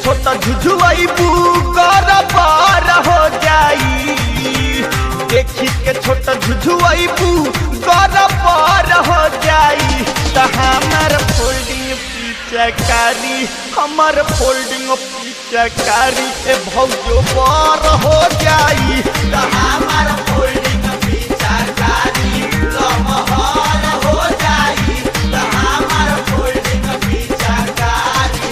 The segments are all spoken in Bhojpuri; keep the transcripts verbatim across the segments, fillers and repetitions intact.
छोटा झुझुआईबू गरबार हो जाई। देखी के छोटा झुझुआईबू गरबार हो जाई। त हमार फोल्डिंग पिचकारी हमार फोल्डिंग पिचकारी ए भौजो बार हो जाई। त हमार फोल्डिंग पिचकारी लमहर हो जाई। त हमार फोल्डिंग पिचकारी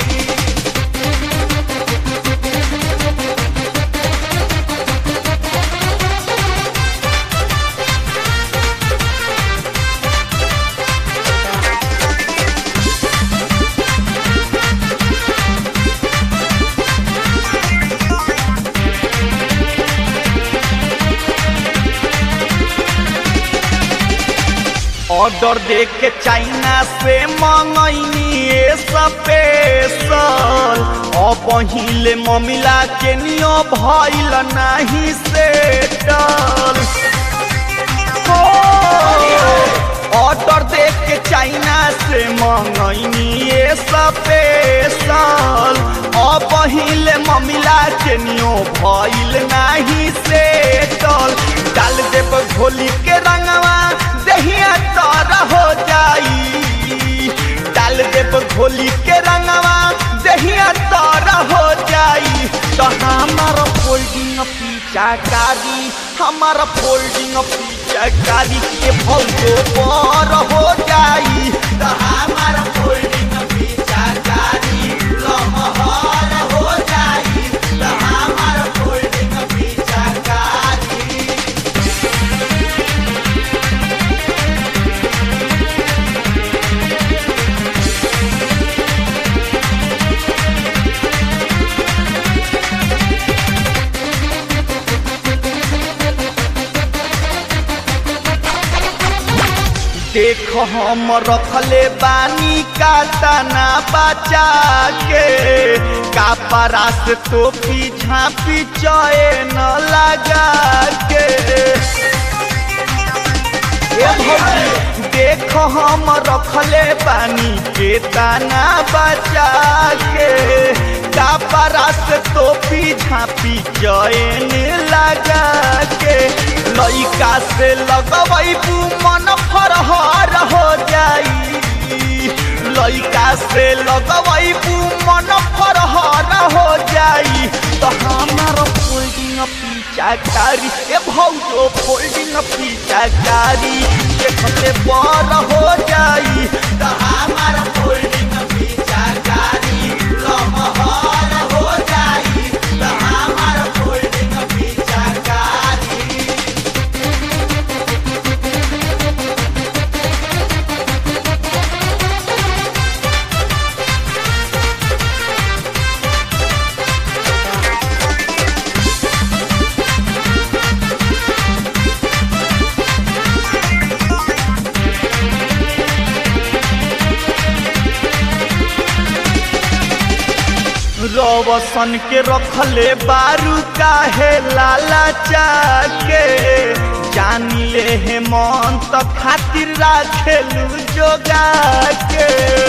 ऑर्डर दे के चाइना से मंगैनी स्पेशल। अब पहिले ममिला के नियो भइल नाही सेटल। ऑर्डर दे के चाइना से मंगैनी स्पेशल। अब पहिले ममिला के नियो भइल नाही सेटल। डाल देब घोली के रंगवा दहिया तारा हो जाई। डाल देब घोली के रंगवा दहिया तारा हो जाई। तो हमारा फोल्डिंग पिचकारी हमारा फोल्डिंग पिचकारी के भौजो पर हो जाई। तो हमारा फोल्डिंग पिचकारी लमहर हो जाई। तो हमारा फोल्डिंग पिचकारी देख हम रखले बानी का तना बचा के। कापरा से टोपी झाँपी चैन लगा के। देख हम रखले बानी के तना बचा के। कापरा से टोपी झाँपी चैन लगा के। लइका से लगबू मन फरहर हो जाई। लइका से लगबू मन फरहर हो जाई। तो हमारा फोल्डिंग पिचकारी ए भौजो फोल्डिंग पिचकारी देखते बर हो जाई। तो हमारा फोल्डिंग पिचकारी लमहर हो जाई। तो हमारा फोल्डिंग पिचकारी रवसन के रखले बारू काहे लाला चाके। जानी ले हे मन त खातिर राखेलू जोगा के।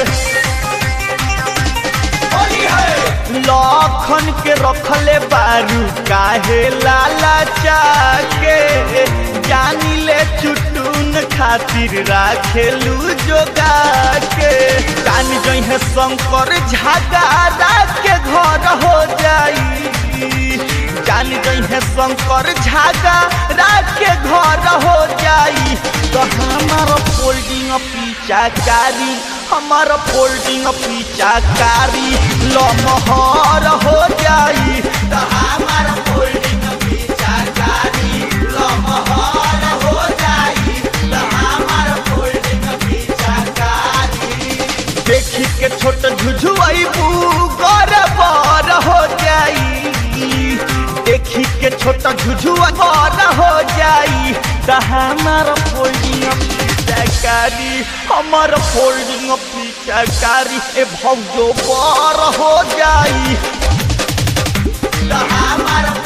लखन के रखले बारू काहे लाला चाके। जानी ले चुटुन खातिर राखेलू जोगा के। जान जइहे शंकर झगड़ा के घर हो जाई। जान जइहे शंकर झगड़ा के घर हो जाई। तो हमारा फोल्डिंग पिचकारी हमारा फोल्डिंग पिचकारी लमहर हो जाई। तो हमारा फोल्डिंग पिचकारी लमहर हो जाई। तो हमारा फोल्डिंग पिचकारी देखी के छोट झुझुआईबू गरबार हो जाई। देखी के छोटा झुझुआर हो जाई। त हमारा फोल्डिंग पिचकारी हमारा फोल्डिंग पिचकारी ए भौजो बार हो जाई। त हमारा